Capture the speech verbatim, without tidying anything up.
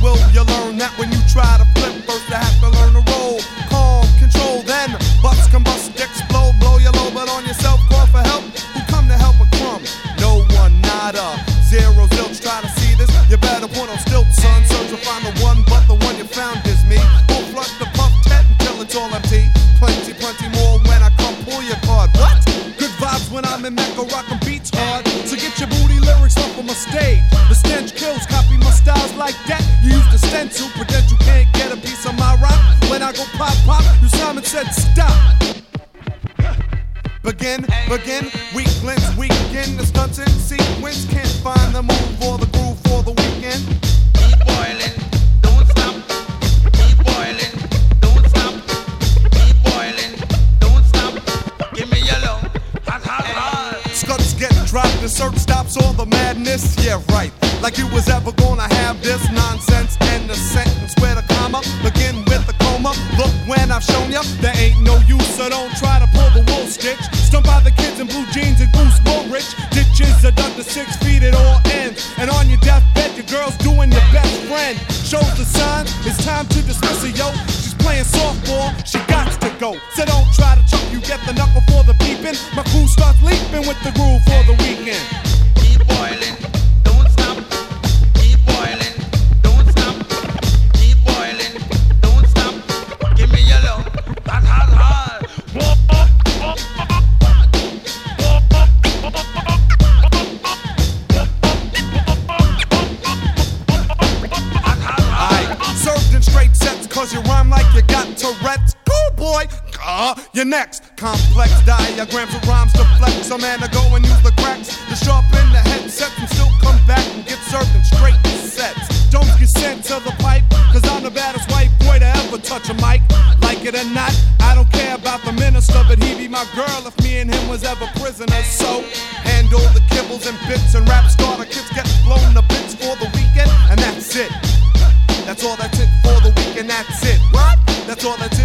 will you learn that when you try to flip, first you have to learn to roll. Calm, control, then bust, combust, explode, blow your load, but on yourself, call for help. Who come to help a crumb? No one, nada. Zero zilch, try to see this. You better put on stilts, son. Search to find the one, but the one you found is me. Won't flush the puff tet until it's all empty. Plenty, plenty more when I come pull your card. What? Good vibes when I'm in Mecca, rockin' beats hard. So get your booty lyrics off of my stage. The stench kills, copy my styles like that. You use the stencil, pretend you can't get a piece of my rock. When I go pop, pop, you Simon said stop. Begin, begin, weak links, weekend, the stunts in sequence. Can't find the move or the groove for the weekend. Keep boiling, don't stop. Keep boiling, don't stop. Keep boiling, don't stop. Give me your love, hot, hot, hot. Scuds get dropped, the search stops all the madness. Yeah, right. Like you was ever gonna have this nonsense. End the sentence where the comma begin with the coma. Look, when I've shown ya, there ain't no use, so don't try to pull the wool stitch. Stumped by the kids in blue jeans and goose Woolrich. Ditches are dug to six feet at all ends. And on your deathbed, your girl's doing your best friend. Shows the sign, it's time to dismiss her, yo. She's playing softball, she gots to go. So don't try to chuck, you get the knuckle for the peeping. My crew starts leaping with the groove for the weekend. Keep boiling, don't stop. Keep boiling, don't stop. Keep boiling, don't stop. Give me your love, hot, hot, hot. Served in straight sets, cause you rhyme like you got Tourette's. Cool boy, uh, you're next. Complex diagrams of rhymes to flex. A man to go and use the cracks to sharpen the headsets and still come back and get served in straight sets. Don't get sent to the pipe, cause I'm the baddest white boy to ever touch a mic. Like it or not, I don't care about the minister, but he be my girl if me and him was ever prisoners. So, handle the kibbles and bits and rap starter kids get blown to bits for the weekend, and that's it. That's all that's it for the weekend, that's it. What? That's all that's it.